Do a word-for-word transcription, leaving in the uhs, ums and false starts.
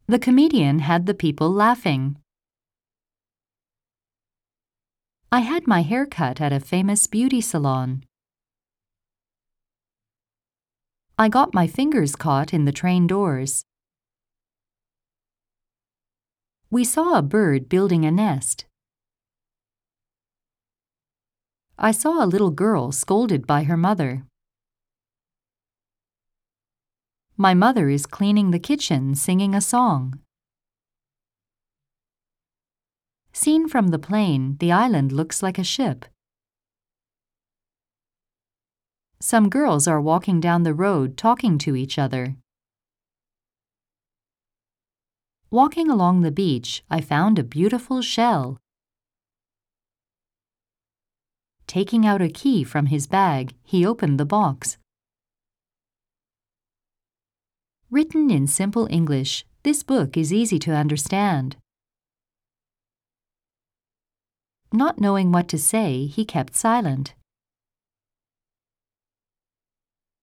The comedian had the people laughing. I had my hair cut at a famous beauty salon. I got my fingers caught in the train doors. We saw a bird building a nest. I saw a little girl scolded by her mother. My mother is cleaning the kitchen, singing a song. Seen from the plane, the island looks like a ship. Some girls are walking down the road talking to each other. Walking along the beach, I found a beautiful shell. Taking out a key from his bag, he opened the box. Written in simple English, this book is easy to understand. Not knowing what to say, he kept silent.